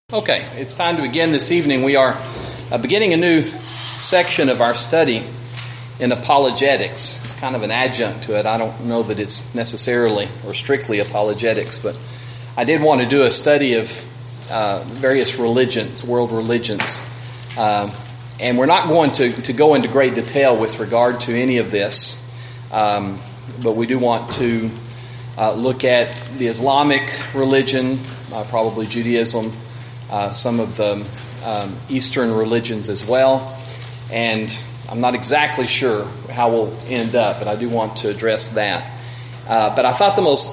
Okay, it's time to begin this evening. We are beginning a new section of our study in apologetics. It's kind of an adjunct to it. I don't know that it's necessarily or strictly apologetics, but I did want to do a study of various religions, world religions. And we're not going to go into great detail with regard to any of this, but we do want to look at the Islamic religion, probably Judaism, some of the Eastern religions as well. And I'm not exactly sure how we'll end up, but I do want to address that. But I thought the most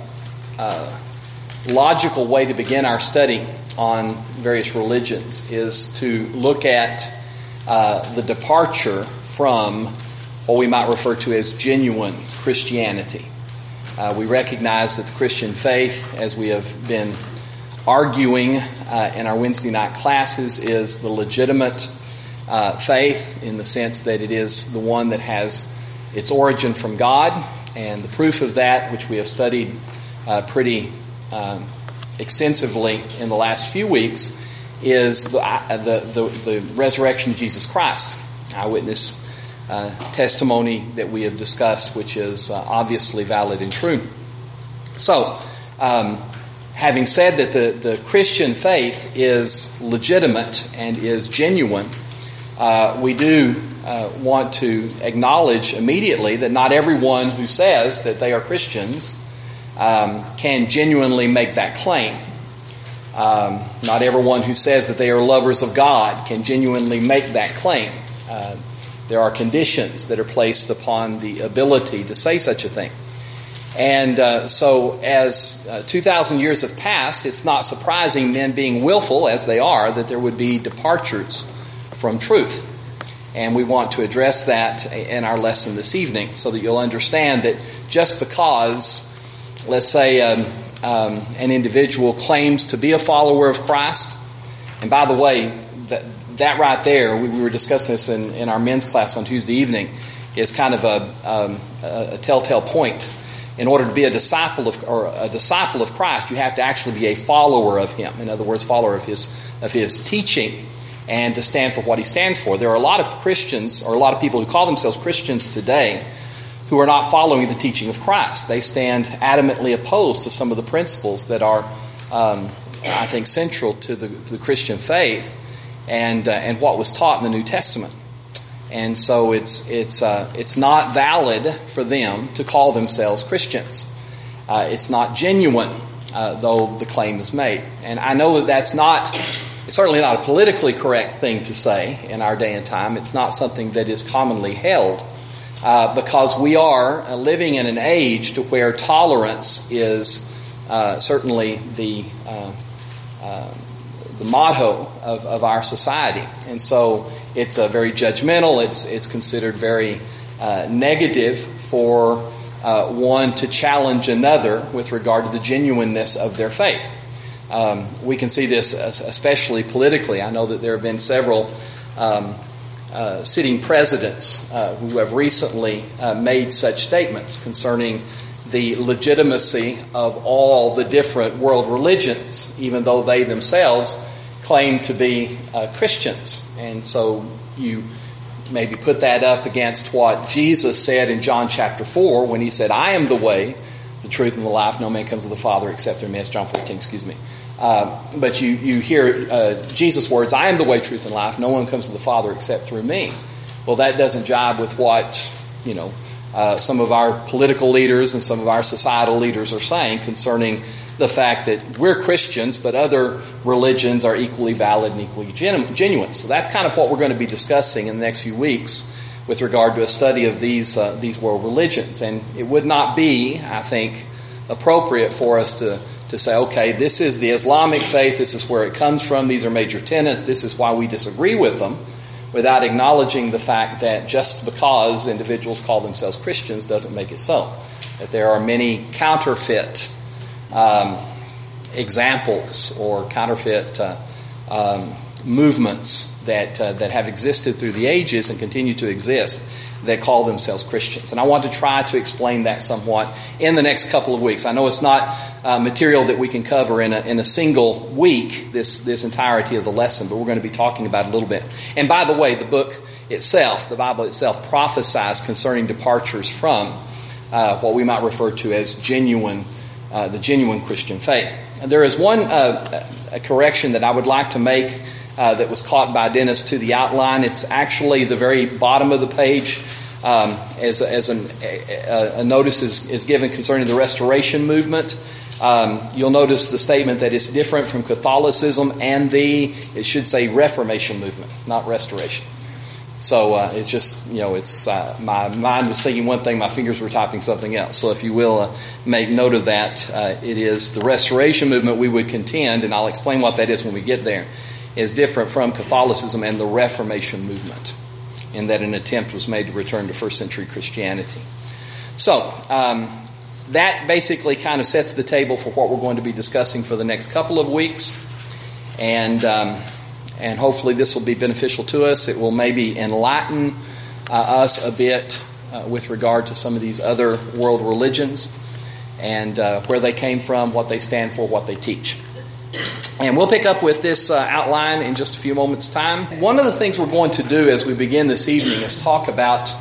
logical way to begin our study on various religions is to look at the departure from what we might refer to as genuine Christianity. We recognize that the Christian faith, as we have been arguing in our Wednesday night classes, is the legitimate faith in the sense that it is the one that has its origin from God. And the proof of that, which we have studied pretty extensively in the last few weeks, is the resurrection of Jesus Christ. Eyewitness testimony that we have discussed, which is obviously valid and true. So, having said that the Christian faith is legitimate and is genuine, we do want to acknowledge immediately that not everyone who says that they are Christians can genuinely make that claim. Not everyone who says that they are lovers of God can genuinely make that claim. There are conditions that are placed upon the ability to say such a thing. And so as 2,000 years have passed, it's not surprising, men being willful as they are, that there would be departures from truth. And we want to address that in our lesson this evening so that you'll understand that just because, let's say, an individual claims to be a follower of Christ, and by the way, that right there, we were discussing this in our men's class on Tuesday evening, is kind of a telltale point. In order to be a disciple of Christ, you have to actually be a follower of Him. In other words, follower of His teaching, and to stand for what He stands for. There are a lot of Christians, or a lot of people who call themselves Christians today, who are not following the teaching of Christ. They stand adamantly opposed to some of the principles that are, I think, central to the Christian faith and what was taught in the New Testament. And so it's not valid for them to call themselves Christians. It's not genuine, though the claim is made. And I know that it's certainly not a politically correct thing to say in our day and time. It's not something that is commonly held, because we are living in an age to where tolerance is certainly the motto of our society. And so it's very judgmental. It's considered very negative for one to challenge another with regard to the genuineness of their faith. We can see this especially politically. I know that there have been several sitting presidents who have recently made such statements concerning the legitimacy of all the different world religions, even though they themselves claim to be Christians. And so you maybe put that up against what Jesus said in John chapter 4 when He said, I am the way, the truth, and the life. No man comes to the Father except through me. It's John 14, excuse me. But you hear Jesus' words, I am the way, truth, and life. No one comes to the Father except through me. Well, that doesn't jibe with what, some of our political leaders and some of our societal leaders are saying concerning the fact that we're Christians, but other religions are equally valid and equally genuine. So that's kind of what we're going to be discussing in the next few weeks with regard to a study of these world religions. And it would not be, I think, appropriate for us to say, okay, this is the Islamic faith, this is where it comes from, these are major tenets, this is why we disagree with them, without acknowledging the fact that just because individuals call themselves Christians doesn't make it so. That there are many counterfeit examples or counterfeit movements that have existed through the ages and continue to exist that call themselves Christians. And I want to try to explain that somewhat in the next couple of weeks. I know it's not material that we can cover in a single week, this entirety of the lesson, but we're going to be talking about it a little bit. And by the way, the book itself, the Bible itself, prophesies concerning departures from what we might refer to as the genuine Christian faith. And there is one a correction that I would like to make that was caught by Dennis to the outline. It's actually the very bottom of the page. As a notice is given concerning the Restoration movement. You'll notice the statement that it's different from Catholicism and it should say Reformation movement, not Restoration. So it's just, it's my mind was thinking one thing, my fingers were typing something else. So if you will make note of that, it is the Restoration movement we would contend, and I'll explain what that is when we get there, is different from Catholicism and the Reformation movement, in that an attempt was made to return to first century Christianity. So, that basically kind of sets the table for what we're going to be discussing for the next couple of weeks. And hopefully this will be beneficial to us. It will maybe enlighten us a bit with regard to some of these other world religions and where they came from, what they stand for, what they teach. And we'll pick up with this outline in just a few moments' time. One of the things we're going to do as we begin this evening is talk about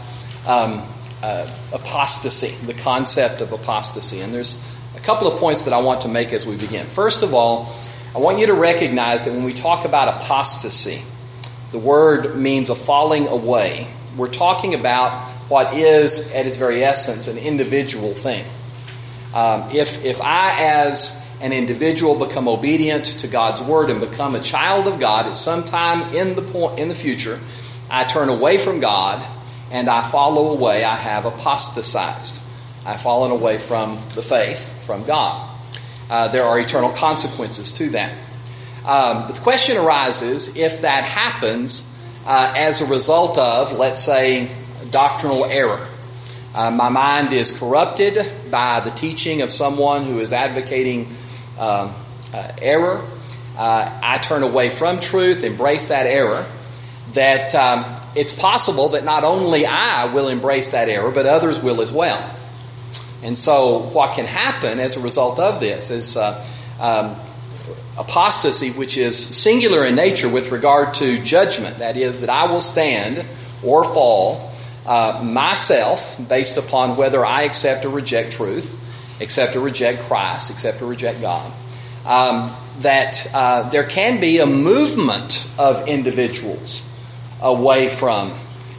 apostasy, the concept of apostasy. And there's a couple of points that I want to make as we begin. First of all, I want you to recognize that when we talk about apostasy, the word means a falling away. We're talking about what is, at its very essence, an individual thing. If I, as an individual, become obedient to God's word and become a child of God, at some time in the future, I turn away from God and I follow away. I have apostatized. I've fallen away from the faith, from God. There are eternal consequences to that. But the question arises, if that happens as a result of, let's say, doctrinal error. My mind is corrupted by the teaching of someone who is advocating error. I turn away from truth, embrace that error. That it's possible that not only I will embrace that error, but others will as well. And so what can happen as a result of this is apostasy, which is singular in nature with regard to judgment. That is, that I will stand or fall myself based upon whether I accept or reject truth, accept or reject Christ, accept or reject God. That there can be a movement of individuals away from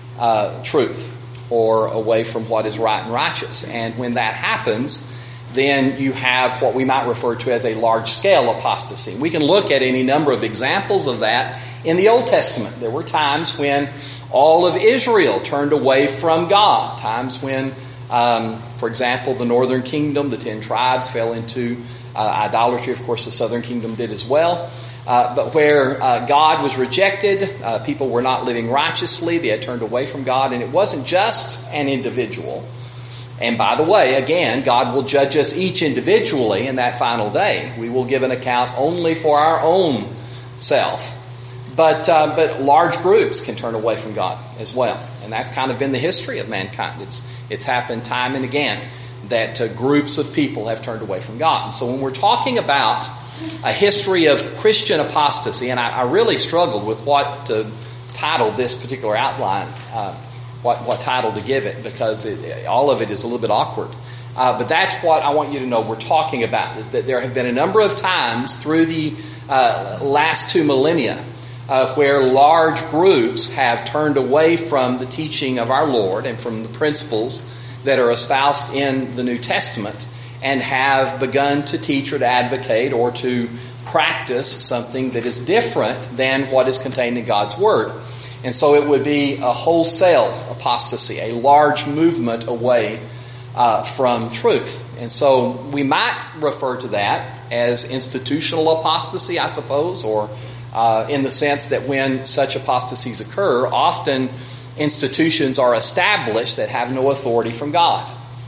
truth or away from what is right and righteous. And when that happens, then you have what we might refer to as a large-scale apostasy. We can look at any number of examples of that in the Old Testament. There were times when all of Israel turned away from God. Times when, for example, the northern kingdom, the 10 tribes, fell into idolatry. Of course, the southern kingdom did as well. But where God was rejected, people were not living righteously, they had turned away from God, and it wasn't just an individual. And by the way, again, God will judge us each individually in that final day. We will give an account only for our own self. But large groups can turn away from God as well. And that's kind of been the history of mankind. It's happened time and again that groups of people have turned away from God. And so when we're talking about a history of Christian apostasy, and I really struggled with what to title this particular outline, what title to give it, because all of it is a little bit awkward. But that's what I want you to know we're talking about, is that there have been a number of times through the last 2 millennia where large groups have turned away from the teaching of our Lord and from the principles that are espoused in the New Testament, and have begun to teach or to advocate or to practice something that is different than what is contained in God's Word. And so it would be a wholesale apostasy, a large movement away from truth. And so we might refer to that as institutional apostasy, I suppose, or in the sense that when such apostasies occur, often institutions are established that have no authority from God.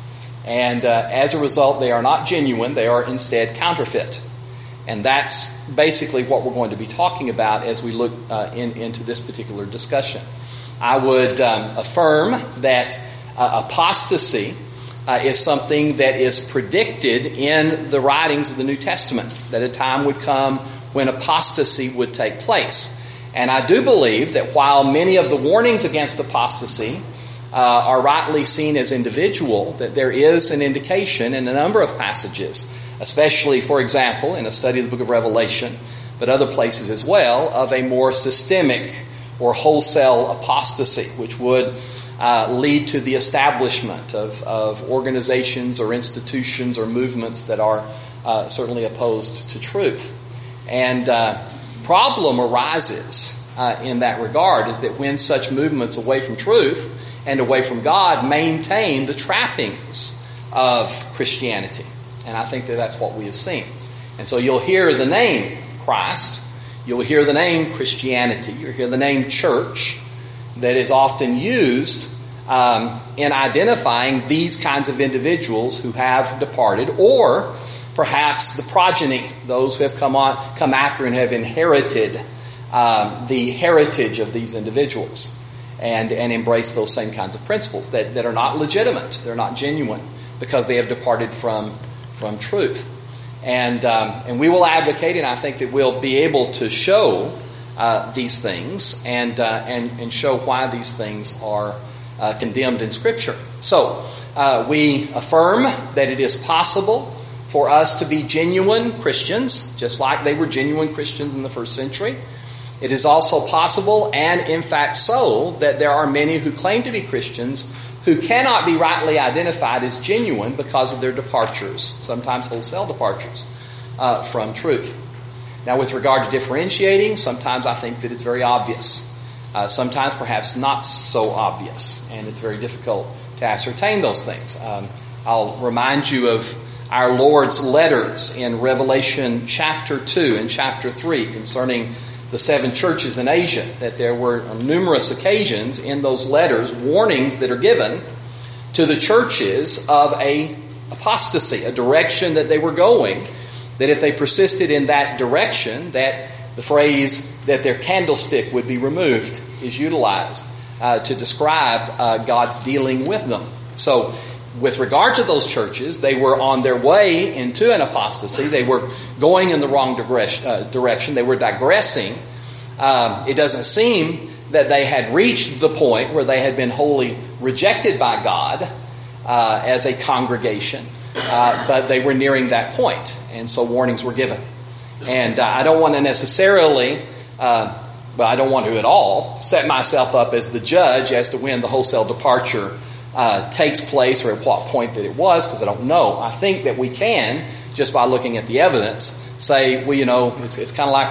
And as a result, they are not genuine, they are instead counterfeit. And that's basically what we're going to be talking about as we look into this particular discussion. I would affirm that apostasy is something that is predicted in the writings of the New Testament, that a time would come when apostasy would take place. And I do believe that while many of the warnings against apostasy are rightly seen as individual, that there is an indication in a number of passages, especially, for example, in a study of the book of Revelation, but other places as well, of a more systemic or wholesale apostasy, which would lead to the establishment of organizations or institutions or movements that are certainly opposed to truth. And problem arises in that regard is that when such movements away from truth and away from God maintain the trappings of Christianity. And I think that that's what we have seen. And so you'll hear the name Christ, you'll hear the name Christianity, you'll hear the name church that is often used in identifying these kinds of individuals who have departed, or perhaps the progeny, those who have come after and have inherited the heritage of these individuals and embrace those same kinds of principles that are not legitimate, they're not genuine, because they have departed from truth. And we will advocate, and I think that we'll be able to show these things and show why these things are condemned in Scripture. So we affirm that it is possible for us to be genuine Christians, just like they were genuine Christians in the first century. It is also possible, and in fact so, that there are many who claim to be Christians who cannot be rightly identified as genuine because of their departures, sometimes wholesale departures from truth. Now, with regard to differentiating, sometimes I think that it's very obvious. Sometimes perhaps not so obvious, and it's very difficult to ascertain those things. I'll remind you of our Lord's letters in Revelation chapter 2 and chapter 3 concerning the 7 churches in Asia, that there were on numerous occasions in those letters warnings that are given to the churches of a apostasy, a direction that they were going, that if they persisted in that direction, that the phrase that their candlestick would be removed is utilized to describe God's dealing with them. So with regard to those churches, they were on their way into an apostasy. They were going in the wrong direction. They were digressing. It doesn't seem that they had reached the point where they had been wholly rejected by God as a congregation, but they were nearing that point, and so warnings were given. And I don't want to necessarily, I don't want to at all, set myself up as the judge as to when the wholesale departure takes place or at what point that it was, because I don't know. I think that we can, just by looking at the evidence, say, well, it's kind of like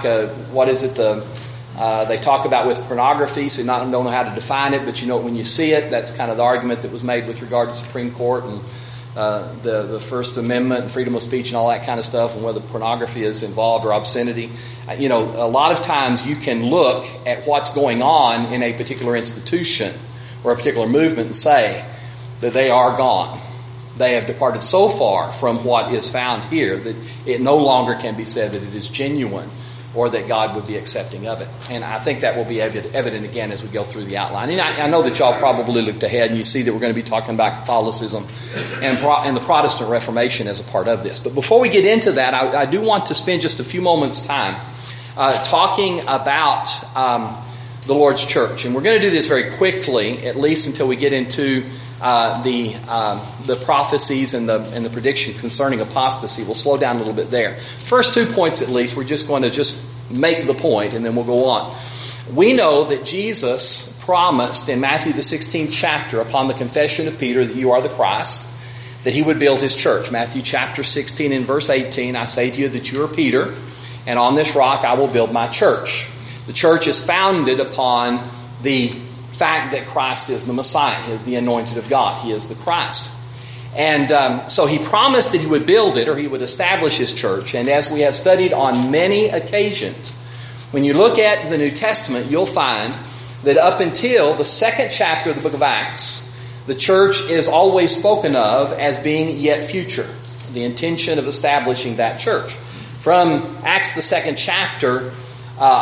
they talk about with pornography, so don't know how to define it, but when you see it, that's kind of the argument that was made with regard to Supreme Court and the First Amendment and freedom of speech and all that kind of stuff, and whether pornography is involved or obscenity. A lot of times you can look at what's going on in a particular institution or a particular movement and say that they are gone. They have departed so far from what is found here that it no longer can be said that it is genuine or that God would be accepting of it. And I think that will be evident again as we go through the outline. And I know that y'all probably looked ahead and you see that we're going to be talking about Catholicism and the Protestant Reformation as a part of this. But before we get into that, I do want to spend just a few moments' time talking about the Lord's church. And we're going to do this very quickly, at least until we get into the prophecies and the prediction concerning apostasy. We'll slow down a little bit there. First 2 points at least, we're just going to make the point and then we'll go on. We know that Jesus promised in Matthew the 16th chapter, upon the confession of Peter that you are the Christ, that he would build his church. Matthew chapter 16 and verse 18, I say to you that you are Peter, and on this rock I will build my church. The church is founded upon the fact that Christ is the Messiah. He is the anointed of God. He is the Christ. And so he promised that he would build it, or he would establish his church. And as we have studied on many occasions, when you look at the New Testament, you'll find that up until the 2nd chapter of the book of Acts, the church is always spoken of as being yet future, the intention of establishing that church. From Acts the 2nd chapter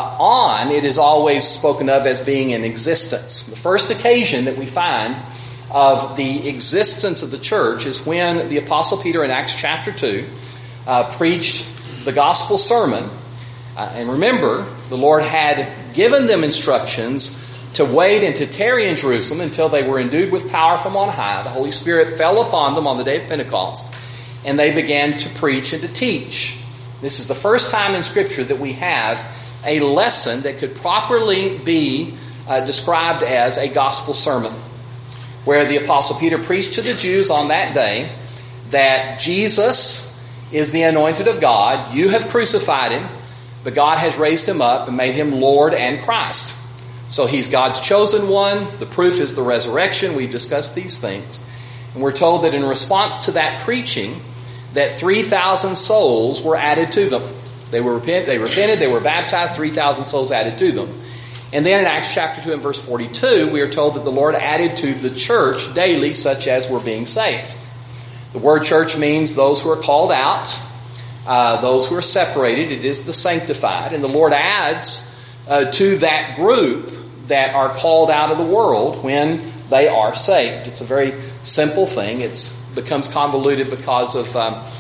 on, it is always spoken of as being in existence. The first occasion that we find of the existence of the church is when the Apostle Peter in Acts chapter 2 preached the gospel sermon. And remember, the Lord had given them instructions to wait and to tarry in Jerusalem until they were endued with power from on high. The Holy Spirit fell upon them on the day of Pentecost, and they began to preach and to teach. This is the first time in Scripture that we have a lesson that could properly be described as a gospel sermon, where the Apostle Peter preached to the Jews on that day that Jesus is the anointed of God. You have crucified him, but God has raised him up and made him Lord and Christ. So he's God's chosen one. The proof is the resurrection. We've discussed these things. And we're told that in response to that preaching, that 3,000 souls were added to them. They repented, they were baptized, 3,000 souls added to them. And then in Acts chapter 2 and verse 42, we are told that the Lord added to the church daily such as were being saved. The word church means those who are called out, those who are separated. It is the sanctified. And the Lord adds to that group that are called out of the world when they are saved. It's a very simple thing. It becomes convoluted because of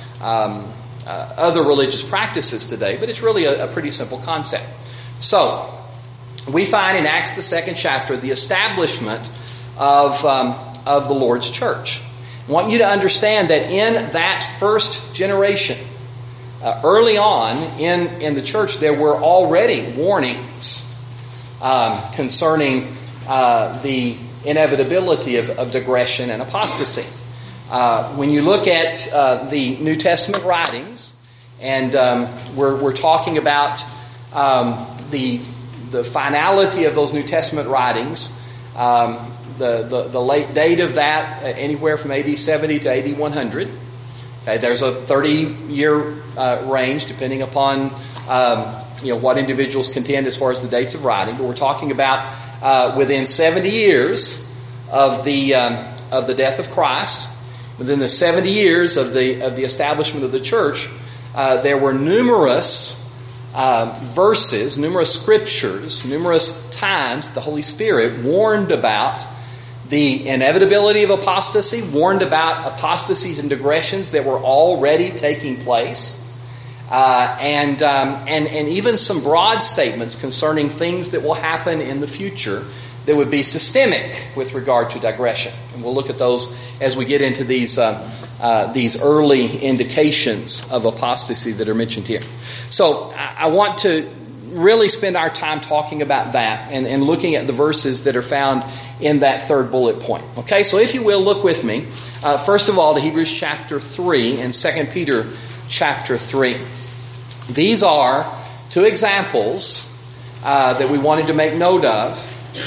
other religious practices today, but it's really a pretty simple concept. So, we find in Acts the 2nd chapter the establishment of the Lord's church. I want you to understand that in that first generation, early on in the church, there were already warnings concerning the inevitability of digression and apostasy. When you look at the New Testament writings, and we're talking about the finality of those New Testament writings, the late date of that, anywhere from AD 70 to AD 100. Okay, there's a 30-year range depending upon what individuals contend as far as the dates of writing. But we're talking about within 70 years of the death of Christ, within the 70 years of the establishment of the church, there were numerous verses, numerous scriptures, numerous times the Holy Spirit warned about the inevitability of apostasy, warned about apostasies and digressions that were already taking place, and even some broad statements concerning things that will happen in the future that would be systemic with regard to digression. And we'll look at those as we get into these early indications of apostasy that are mentioned here. So I want to really spend our time talking about that and looking at the verses that are found in that third bullet point. Okay, so if you will, look with me, first of all, to Hebrews chapter 3 and 2 Peter chapter 3. These are two examples that we wanted to make note of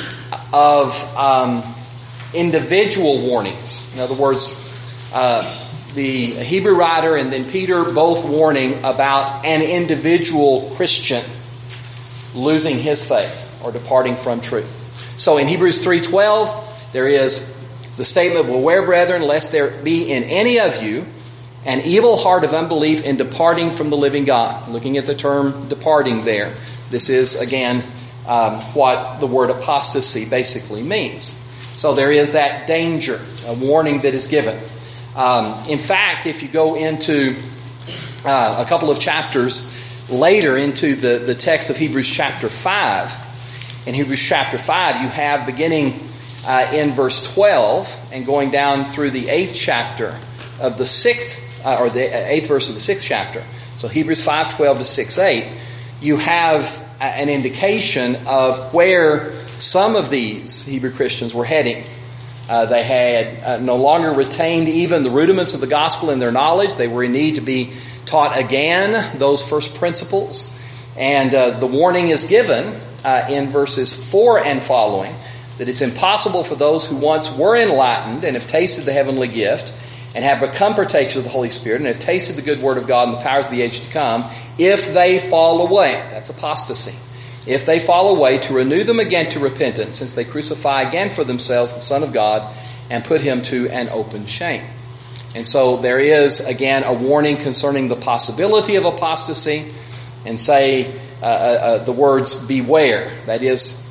individual warnings. In other words, the Hebrew writer and then Peter both warning about an individual Christian losing his faith or departing from truth. So in Hebrews 3:12, there is the statement, "Beware, brethren, lest there be in any of you an evil heart of unbelief in departing from the living God." Looking at the term departing there, this is again what the word apostasy basically means. So there is that danger, a warning that is given. In fact, if you go into a couple of chapters later into the text of Hebrews chapter 5, in Hebrews chapter 5 you have beginning in verse 12 and going down through the 8th chapter of the 6th, or the 8th verse of the 6th chapter. So Hebrews 5:12 to 6:8, you have an indication of where some of these Hebrew Christians were heading. They had no longer retained even the rudiments of the gospel in their knowledge. They were in need to be taught again those first principles. And the warning is given in verses 4 and following that it's impossible for those who once were enlightened and have tasted the heavenly gift and have become partakers of the Holy Spirit and have tasted the good word of God and the powers of the age to come, if they fall away, that's apostasy, if they fall away, to renew them again to repentance, since they crucify again for themselves the Son of God and put him to an open shame. And so there is, again, a warning concerning the possibility of apostasy, and say the words beware. That is,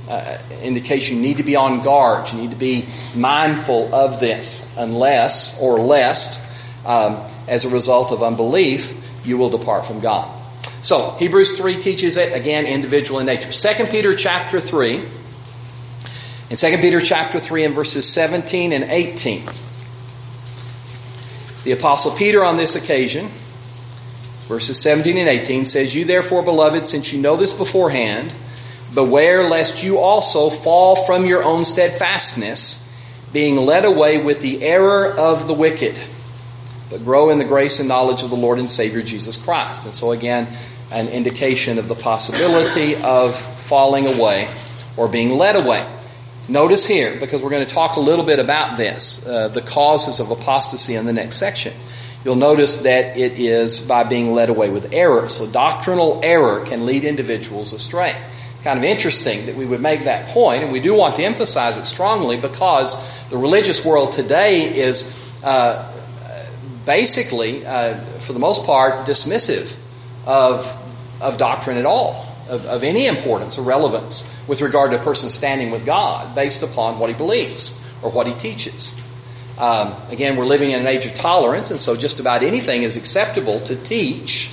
indication you need to be on guard. You need to be mindful of this, unless or lest, as a result of unbelief, you will depart from God. So, Hebrews 3 teaches it, again, individual in nature. 2 Peter chapter 3, in 2 Peter chapter 3 and verses 17 and 18, the Apostle Peter on this occasion, verses 17 and 18, says, "You therefore, beloved, since you know this beforehand, beware lest you also fall from your own steadfastness, being led away with the error of the wicked, but grow in the grace and knowledge of the Lord and Savior Jesus Christ." And so again, an indication of the possibility of falling away or being led away. Notice here, because we're going to talk a little bit about this, the causes of apostasy in the next section. You'll notice that it is by being led away with error. So doctrinal error can lead individuals astray. Kind of interesting that we would make that point, and we do want to emphasize it strongly because the religious world today is basically, for the most part, dismissive of doctrine at all, of any importance or relevance with regard to a person standing with God based upon what he believes or what he teaches. Again, we're living in an age of tolerance, and so just about anything is acceptable to teach.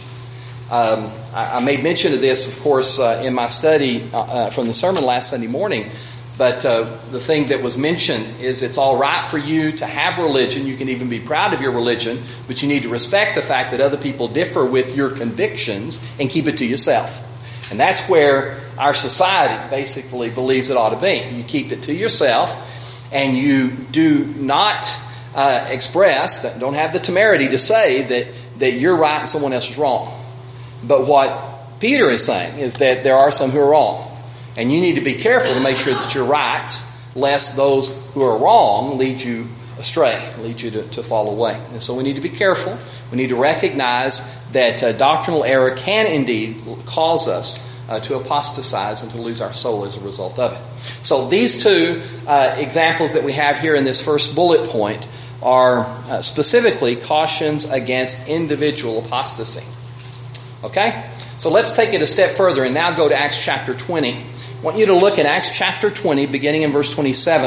I made mention of this, of course, in my study from the sermon last Sunday morning, but the thing that was mentioned is it's all right for you to have religion. You can even be proud of your religion, but you need to respect the fact that other people differ with your convictions and keep it to yourself. And that's where our society basically believes it ought to be. You keep it to yourself, and you do not express, don't have the temerity to say that you're right and someone else is wrong. But what Peter is saying is that there are some who are wrong. And you need to be careful to make sure that you're right, lest those who are wrong lead you astray, lead you to fall away. And so we need to be careful. We need to recognize that doctrinal error can indeed cause us to apostatize and to lose our soul as a result of it. So these two examples that we have here in this first bullet point are specifically cautions against individual apostasy. Okay? So let's take it a step further and now go to Acts chapter 20. I want you to look at Acts chapter 20, beginning in verse 27.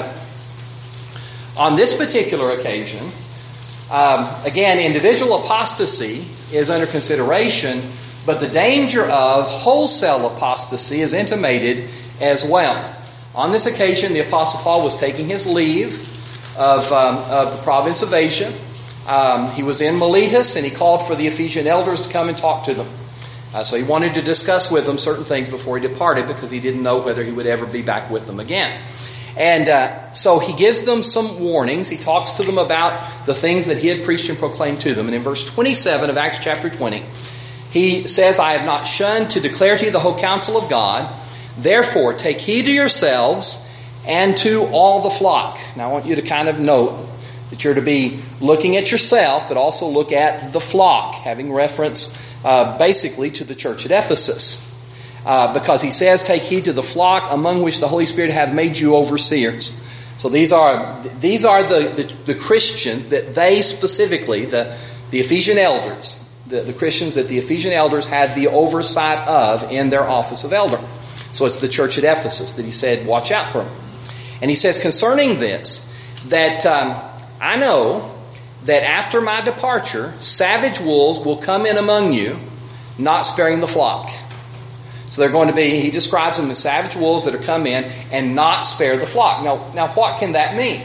On this particular occasion, again, individual apostasy is under consideration, but the danger of wholesale apostasy is intimated as well. On this occasion, the Apostle Paul was taking his leave of the province of Asia. He was in Miletus, and he called for the Ephesian elders to come and talk to them. So he wanted to discuss with them certain things before he departed, because he didn't know whether he would ever be back with them again. And so he gives them some warnings. He talks to them about the things that he had preached and proclaimed to them. And in verse 27 of Acts chapter 20, he says, "I have not shunned to declare to you the whole counsel of God. Therefore, take heed to yourselves and to all the flock." Now I want you to kind of note that you're to be looking at yourself, but also look at the flock, having reference basically to the church at Ephesus. Because he says, "Take heed to the flock among which the Holy Spirit hath made you overseers." So these are the Christians that they specifically, the Ephesian elders, the Christians that the Ephesian elders had the oversight of in their office of elder. So it's the church at Ephesus that he said, watch out for them. And he says concerning this, that I know that after my departure, savage wolves will come in among you, not sparing the flock. So they're going to be, he describes them as savage wolves that are come in and not spare the flock. Now what can that mean?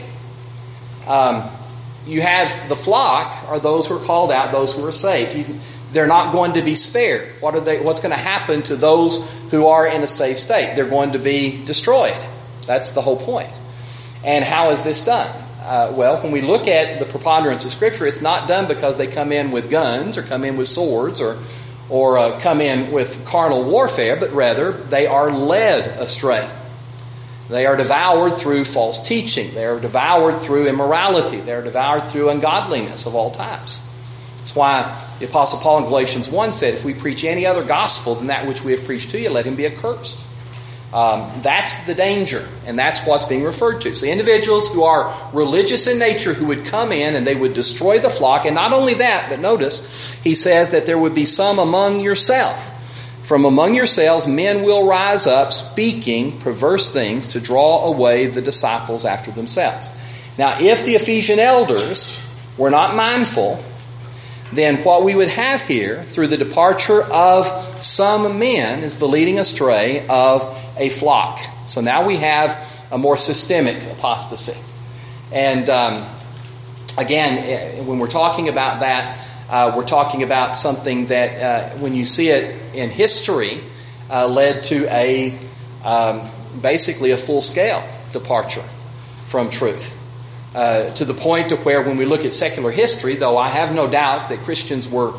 You have the flock are those who are called out, those who are saved. They're not going to be spared. What's going to happen to those who are in a safe state? They're going to be destroyed. That's the whole point. And how is this done? Well, when we look at the preponderance of Scripture, it's not done because they come in with guns or come in with swords or come in with carnal warfare, but rather they are led astray. They are devoured through false teaching. They are devoured through immorality. They are devoured through ungodliness of all types. That's why the Apostle Paul in Galatians 1 said, if we preach any other gospel than that which we have preached to you, let him be accursed. That's the danger, and that's what's being referred to. So individuals who are religious in nature who would come in and they would destroy the flock, and not only that, but notice, he says that there would be some among yourself. From among yourselves men will rise up, speaking perverse things to draw away the disciples after themselves. Now, if the Ephesian elders were not mindful, then what we would have here, through the departure of some men, is the leading astray of a flock. So now we have a more systemic apostasy. And again, when we're talking about that, we're talking about something that, when you see it in history, led to basically a full-scale departure from truth. To the point to where, when we look at secular history, though I have no doubt that Christians were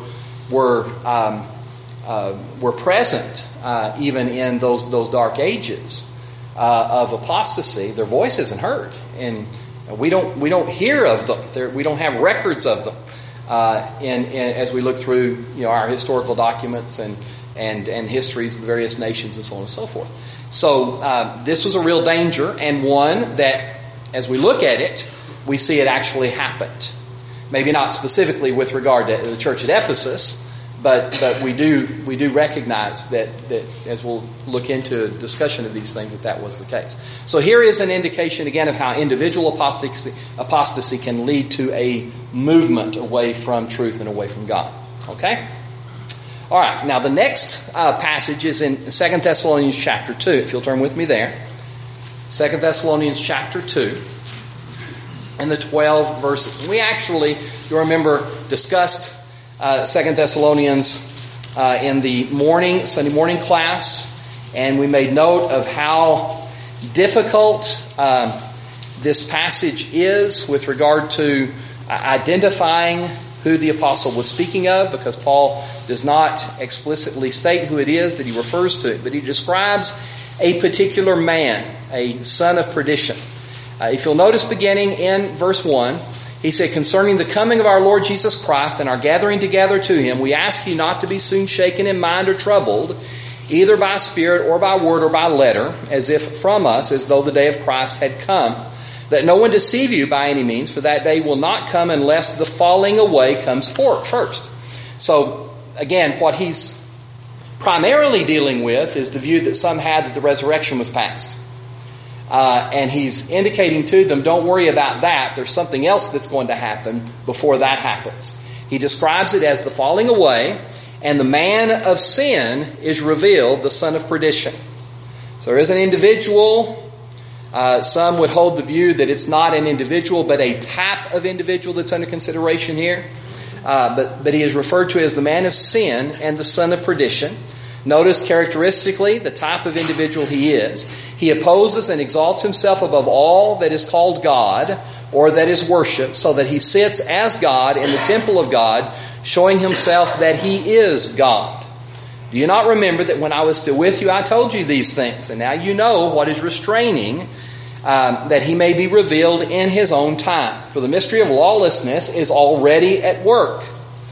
present even in those dark ages of apostasy, their voice isn't heard, and we don't hear of them. We don't have records of them as we look through our historical documents and histories of the various nations and so on and so forth. So this was a real danger, and one that, as we look at it, we see it actually happened. Maybe not specifically with regard to the church at Ephesus, but we do recognize that as we'll look into a discussion of these things, that was the case. So here is an indication again of how individual apostasy can lead to a movement away from truth and away from God. Okay? All right. Now the next passage is in 2 Thessalonians chapter 2. If you'll turn with me there. 2 Thessalonians chapter 2. And the 12 verses. We actually, you'll remember, discussed 2 Thessalonians in the Sunday morning class, and we made note of how difficult this passage is with regard to identifying who the apostle was speaking of, because Paul does not explicitly state who it is that he refers to, but he describes a particular man, a son of perdition. If you'll notice, beginning in verse 1, he said, "Concerning the coming of our Lord Jesus Christ and our gathering together to Him, we ask you not to be soon shaken in mind or troubled, either by spirit or by word or by letter, as if from us, as though the day of Christ had come. Let no one deceive you by any means, for that day will not come unless the falling away comes first." So, again, what he's primarily dealing with is the view that some had that the resurrection was past. And he's indicating to them, don't worry about that. There's something else that's going to happen before that happens. He describes it as the falling away, and the man of sin is revealed, the son of perdition. So there is an individual. Some would hold the view that it's not an individual, but a type of individual that's under consideration here. But he is referred to as the man of sin and the son of perdition. Notice characteristically the type of individual he is. He opposes and exalts himself above all that is called God or that is worshipped, so that he sits as God in the temple of God, showing himself that he is God. Do you not remember that when I was still with you, I told you these things? And now you know what is restraining, that he may be revealed in his own time. For the mystery of lawlessness is already at work.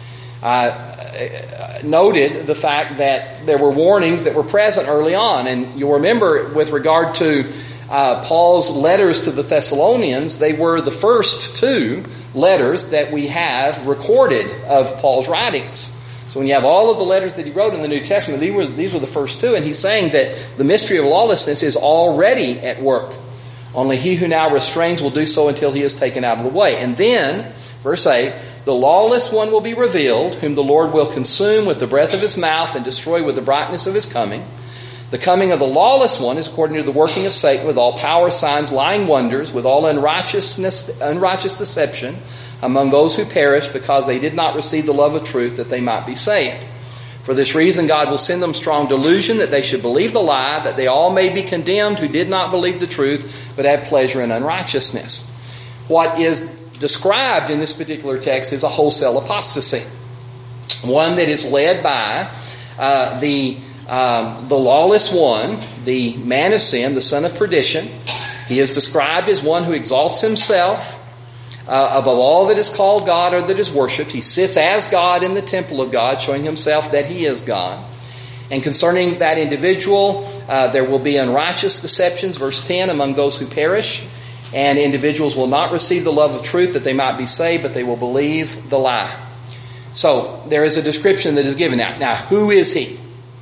Noted the fact that there were warnings that were present early on. And you'll remember with regard to Paul's letters to the Thessalonians, they were the first two letters that we have recorded of Paul's writings. So when you have all of the letters that he wrote in the New Testament, these were the first two. And he's saying that the mystery of lawlessness is already at work. Only he who now restrains will do so until he is taken out of the way. And then, verse 8, the lawless one will be revealed, whom the Lord will consume with the breath of his mouth and destroy with the brightness of his coming. The coming of the lawless one is according to the working of Satan, with all power, signs, lying wonders, with all unrighteous deception among those who perish, because they did not receive the love of truth, that they might be saved. For this reason God will send them strong delusion, that they should believe the lie, that they all may be condemned who did not believe the truth, but had pleasure in unrighteousness. What is described in this particular text is a wholesale apostasy, one that is led by the lawless one, the man of sin, the son of perdition. He is described as one who exalts himself above all that is called God or that is worshipped. He sits as God in the temple of God, showing himself that he is God. And concerning that individual, there will be unrighteous deceptions, verse 10, among those who perish. And individuals will not receive the love of truth that they might be saved, but they will believe the lie. So there is a description that is given out. Now, who is he?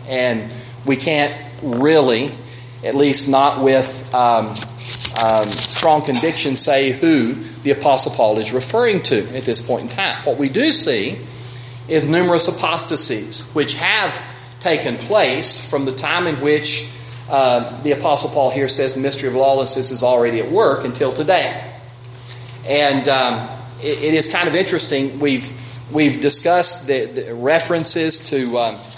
And we can't really, at least not with strong conviction, say who the Apostle Paul is referring to at this point in time. What we do see is numerous apostasies which have taken place from the time in which the Apostle Paul here says the mystery of lawlessness is already at work until today. And it is kind of interesting. We've discussed the references to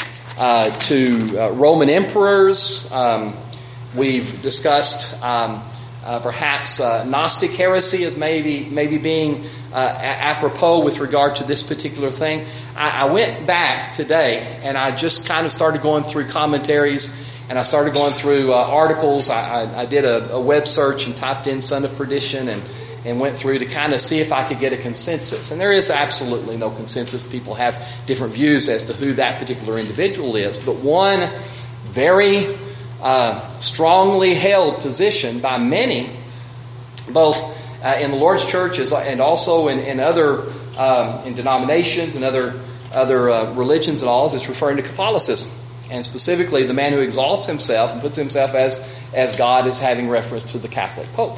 Roman emperors. We've discussed perhaps Gnostic heresy as maybe being apropos with regard to this particular thing. I went back today and I just kind of started going through commentaries, and I started going through articles. I did a web search and typed in Son of Perdition and went through to kind of see if I could get a consensus. And there is absolutely no consensus. People have different views as to who that particular individual is. But one very strongly held position by many, both in the Lord's churches and also in other in denominations and other religions and all, is it's referring to Catholicism. And specifically the man who exalts himself and puts himself as God is having reference to the Catholic Pope.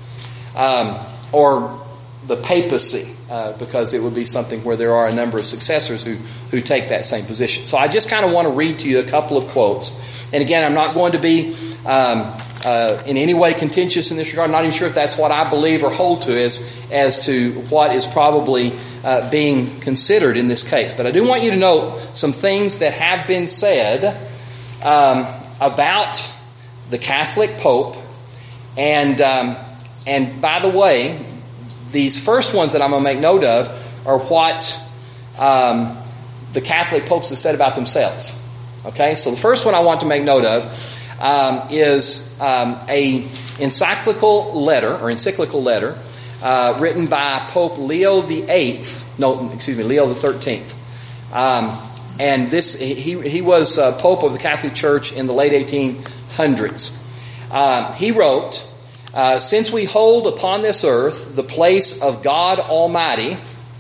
Or the papacy, because it would be something where there are a number of successors who take that same position. So I just kind of want to read to you a couple of quotes. And again, I'm not going to be in any way contentious in this regard. I'm not even sure if that's what I believe or hold to as to what is probably being considered in this case. But I do want you to note some things that have been said about the Catholic Pope. And by the way, these first ones that I'm going to make note of are what the Catholic popes have said about themselves. Okay, so the first one I want to make note of is a encyclical letter written by Pope Leo XIII. Leo XIII. And this he was Pope of the Catholic Church in the late 1800s. He wrote, since we hold upon this earth the place of God Almighty,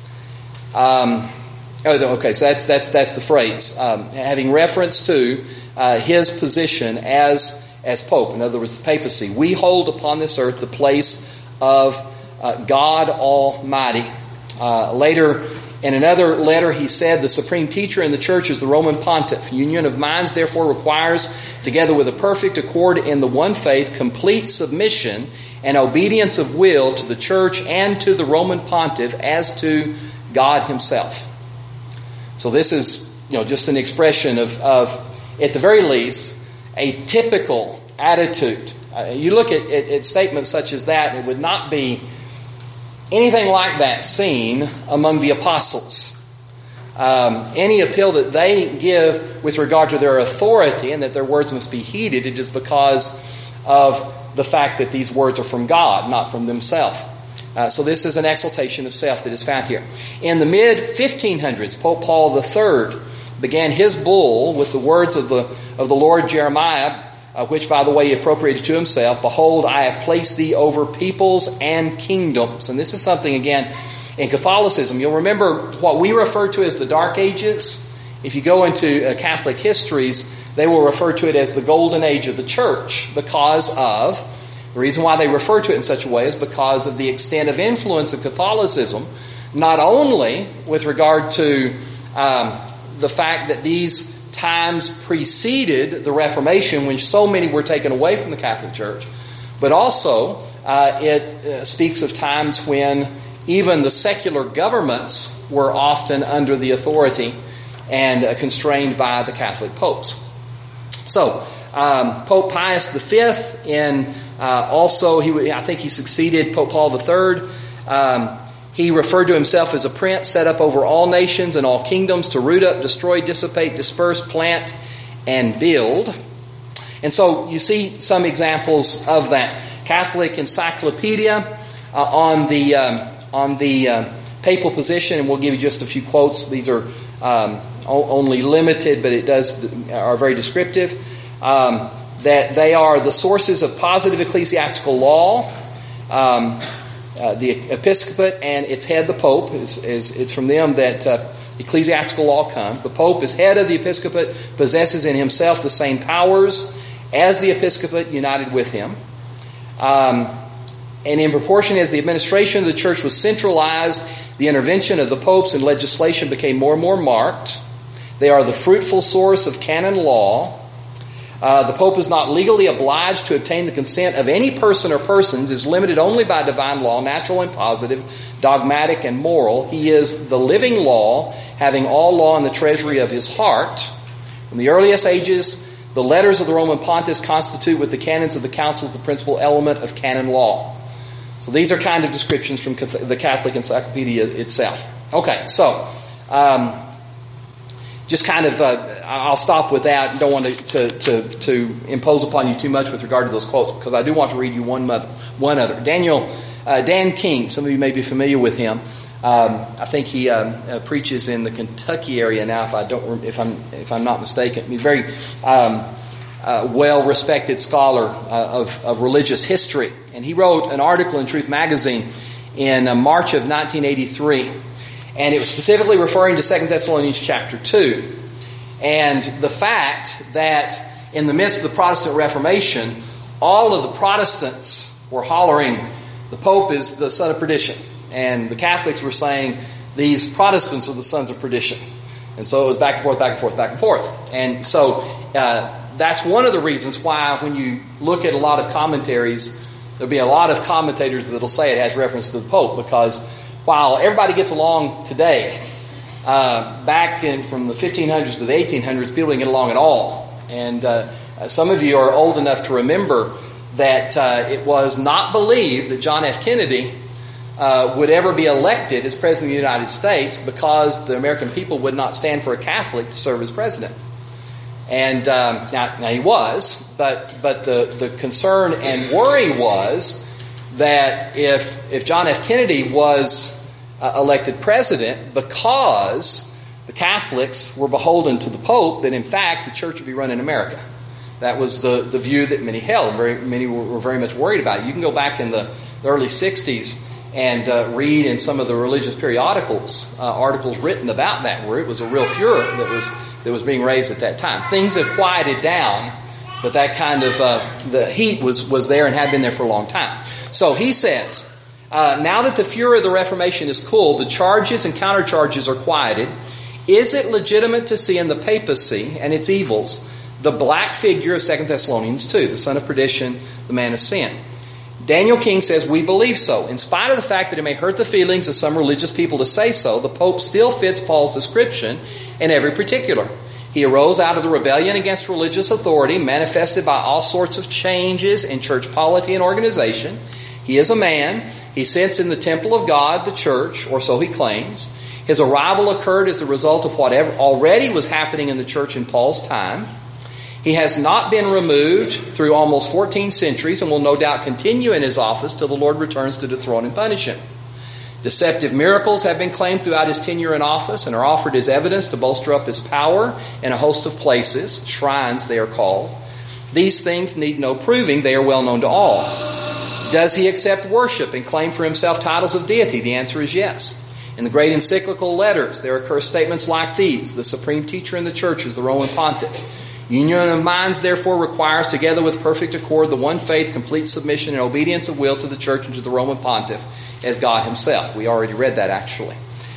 so that's the phrase, having reference to his position as Pope. In other words, the papacy. We hold upon this earth the place of God Almighty. Later, in another letter, he said, the supreme teacher in the church is the Roman pontiff. Union of minds, therefore, requires, together with a perfect accord in the one faith, complete submission and obedience of will to the church and to the Roman pontiff as to God himself. So this is, just an expression of, at the very least, a typical attitude. You look at statements such as that, it would not be anything like that seen among the apostles. Any appeal that they give with regard to their authority and that their words must be heeded, it is because of the fact that these words are from God, not from themselves. So this is an exaltation of self that is found here. In the mid-1500s, Pope Paul III began his bull with the words of the Lord Jeremiah, which, by the way, he appropriated to himself. Behold, I have placed thee over peoples and kingdoms. And this is something, again, in Catholicism. You'll remember what we refer to as the Dark Ages. If you go into Catholic histories, they will refer to it as the Golden Age of the Church because of, the reason why they refer to it in such a way is because of the extent of influence of Catholicism, not only with regard to the fact that these times preceded the Reformation when so many were taken away from the Catholic Church, but also it speaks of times when even the secular governments were often under the authority and constrained by the Catholic popes. So Pope Pius V, I think he succeeded Pope Paul III. He referred to himself as a prince set up over all nations and all kingdoms to root up, destroy, dissipate, disperse, plant, and build. And so you see some examples of that. Catholic Encyclopedia on the papal position, and we'll give you just a few quotes. These are only limited, but are very descriptive. That they are the sources of positive ecclesiastical law. The episcopate and its head, the Pope, it's from them that ecclesiastical law comes. The Pope, as head of the episcopate, possesses in himself the same powers as the episcopate united with him. And in proportion as the administration of the church was centralized, the intervention of the popes in legislation became more and more marked. They are the fruitful source of canon law. The pope is not legally obliged to obtain the consent of any person or persons, is limited only by divine law, natural and positive, dogmatic and moral. He is the living law, having all law in the treasury of his heart. From the earliest ages, the letters of the Roman pontiffs constitute with the canons of the councils the principal element of canon law. So these are kind of descriptions from the Catholic Encyclopedia itself. Okay, so just kind of, I'll stop with that. Don't want to impose upon you too much with regard to those quotes, because I do want to read you one other. Dan King, some of you may be familiar with him. I think he preaches in the Kentucky area now, if I'm not mistaken. He's a very well-respected scholar of religious history. And he wrote an article in Truth Magazine in March of 1983. And it was specifically referring to 2 Thessalonians chapter 2. And the fact that in the midst of the Protestant Reformation, all of the Protestants were hollering, the Pope is the son of perdition. And the Catholics were saying, these Protestants are the sons of perdition. And so it was back and forth, back and forth, back and forth. And so that's one of the reasons why when you look at a lot of commentaries, there'll be a lot of commentators that'll say it has reference to the Pope, because while everybody gets along today, back from the 1500s to the 1800s, people didn't get along at all. And some of you are old enough to remember that it was not believed that John F. Kennedy would ever be elected as President of the United States, because the American people would not stand for a Catholic to serve as president. And now he was, but the concern and worry was that if John F. Kennedy was elected president, because the Catholics were beholden to the Pope, that in fact the church would be run in America. That was the view that many held. Many were very much worried about it. You can go back in the early 60s and read in some of the religious periodicals articles written about that, where it was a real furor that was being raised at that time. Things have quieted down, but that kind of the heat was there and had been there for a long time. So he says, now that the furor of the Reformation is cooled, the charges and countercharges are quieted, is it legitimate to see in the papacy and its evils the black figure of 2 Thessalonians 2, the son of perdition, the man of sin? Daniel King says, we believe so. In spite of the fact that it may hurt the feelings of some religious people to say so, the Pope still fits Paul's description in every particular. He arose out of the rebellion against religious authority, manifested by all sorts of changes in church polity and organization. He is a man. He sits in the temple of God, the church, or so he claims. His arrival occurred as the result of whatever already was happening in the church in Paul's time. He has not been removed through almost 14 centuries and will no doubt continue in his office till the Lord returns to dethrone and punish him. Deceptive miracles have been claimed throughout his tenure in office and are offered as evidence to bolster up his power in a host of places, shrines they are called. These things need no proving, they are well known to all. Does he accept worship and claim for himself titles of deity? The answer is yes. In the great encyclical letters, there occur statements like these: the supreme teacher in the church is the Roman pontiff. Union of minds, therefore, requires, together with perfect accord, the one faith, complete submission, and obedience of will to the church and to the Roman pontiff as God himself. We already read that, actually.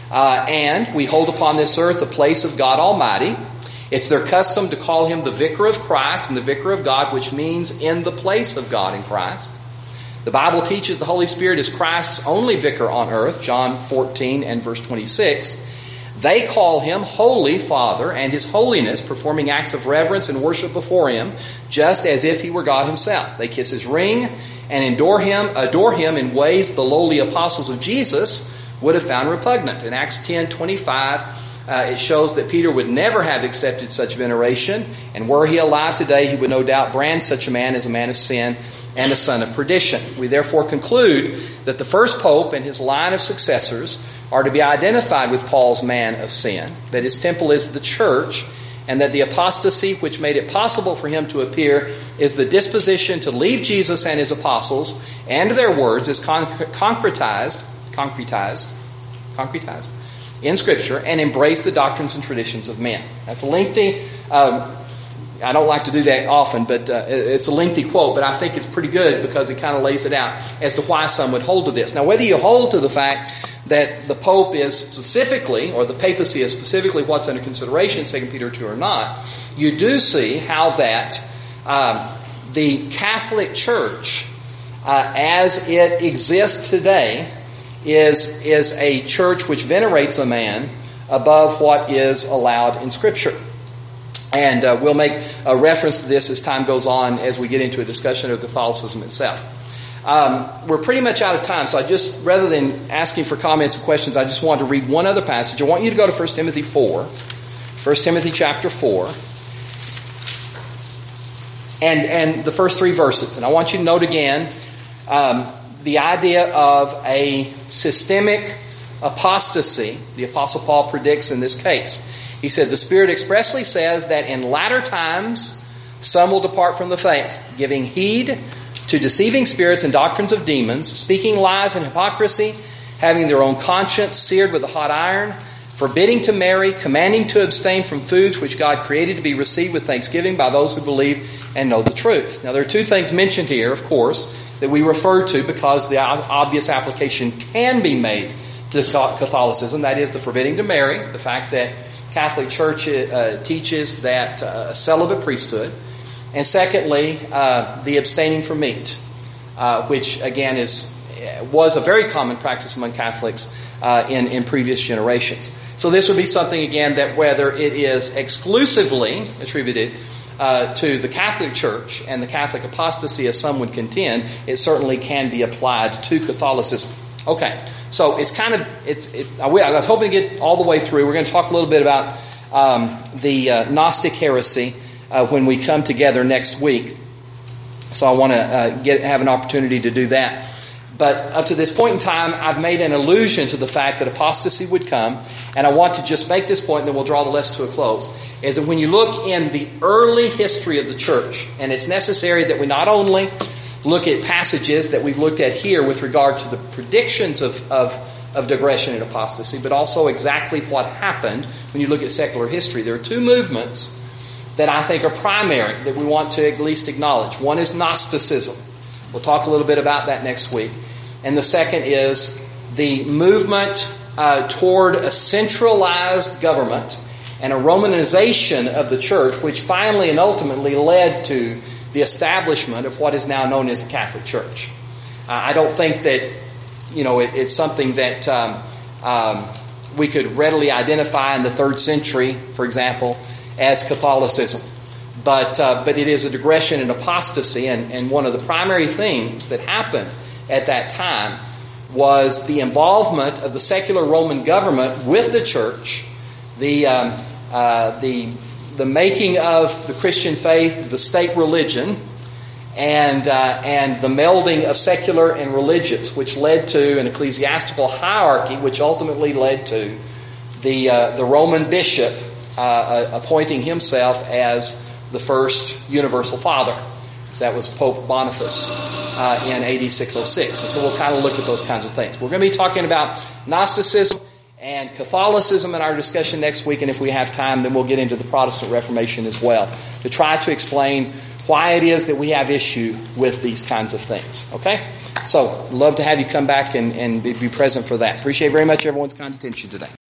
And we hold upon this earth the place of God Almighty. It's their custom to call him the vicar of Christ and the vicar of God, which means in the place of God in Christ. The Bible teaches the Holy Spirit is Christ's only vicar on earth, John 14 and verse 26. They call him Holy Father, and his holiness, performing acts of reverence and worship before him, just as if he were God himself. They kiss his ring and adore him in ways the lowly apostles of Jesus would have found repugnant. In Acts 10:25, it shows that Peter would never have accepted such veneration, and were he alive today, he would no doubt brand such a man as a man of sin and a son of perdition. We therefore conclude that the first pope and his line of successors are to be identified with Paul's man of sin, that his temple is the church, and that the apostasy which made it possible for him to appear is the disposition to leave Jesus and his apostles and their words as concretized in Scripture and embrace the doctrines and traditions of men. That's lengthy. I don't like to do that often, but it's a lengthy quote, but I think it's pretty good because it kind of lays it out as to why some would hold to this. Now, whether you hold to the fact that the Pope is specifically, or the papacy is specifically what's under consideration in 2 Peter 2 or not, you do see how that the Catholic Church, as it exists today, is a church which venerates a man above what is allowed in Scripture. And we'll make a reference to this as time goes on as we get into a discussion of Catholicism itself. We're pretty much out of time, so rather than asking for comments and questions, I just want to read one other passage. I want you to go to 1 Timothy 4, 1 Timothy chapter 4, and the first 3 verses. And I want you to note again the idea of a systemic apostasy the Apostle Paul predicts in this case. He said, the Spirit expressly says that in latter times some will depart from the faith, giving heed to deceiving spirits and doctrines of demons, speaking lies and hypocrisy, having their own conscience seared with a hot iron, forbidding to marry, commanding to abstain from foods which God created to be received with thanksgiving by those who believe and know the truth. Now there are 2 things mentioned here, of course, that we refer to because the obvious application can be made to Catholicism. That is the forbidding to marry, the fact that Catholic Church teaches that a celibate priesthood, and secondly, the abstaining from meat, which again was a very common practice among Catholics in previous generations. So this would be something again that whether it is exclusively attributed to the Catholic Church and the Catholic apostasy, as some would contend, it certainly can be applied to Catholicism. Okay, so I was hoping to get all the way through. We're going to talk a little bit about the Gnostic heresy when we come together next week. So I want to have an opportunity to do that. But up to this point in time, I've made an allusion to the fact that apostasy would come, and I want to just make this point, and then we'll draw the lesson to a close, is that when you look in the early history of the church, and it's necessary that we not only look at passages that we've looked at here with regard to the predictions of digression and apostasy, but also exactly what happened when you look at secular history. There are 2 movements that I think are primary that we want to at least acknowledge. One is Gnosticism. We'll talk a little bit about that next week. And the second is the movement toward a centralized government and a Romanization of the church, which finally and ultimately led to the establishment of what is now known as the Catholic Church. I don't think that, it's something that we could readily identify in the 3rd century, for example, as Catholicism. But it is a digression and apostasy, and one of the primary things that happened at that time was the involvement of the secular Roman government with the church, the making of the Christian faith the state religion, and the melding of secular and religious, which led to an ecclesiastical hierarchy, which ultimately led to the Roman bishop appointing himself as the first universal father. That was Pope Boniface in AD 606. And so we'll kind of look at those kinds of things. We're going to be talking about Gnosticism and Catholicism in our discussion next week, and if we have time, then we'll get into the Protestant Reformation as well, to try to explain why it is that we have issue with these kinds of things. Okay? So, love to have you come back and be present for that. Appreciate very much everyone's kind attention today.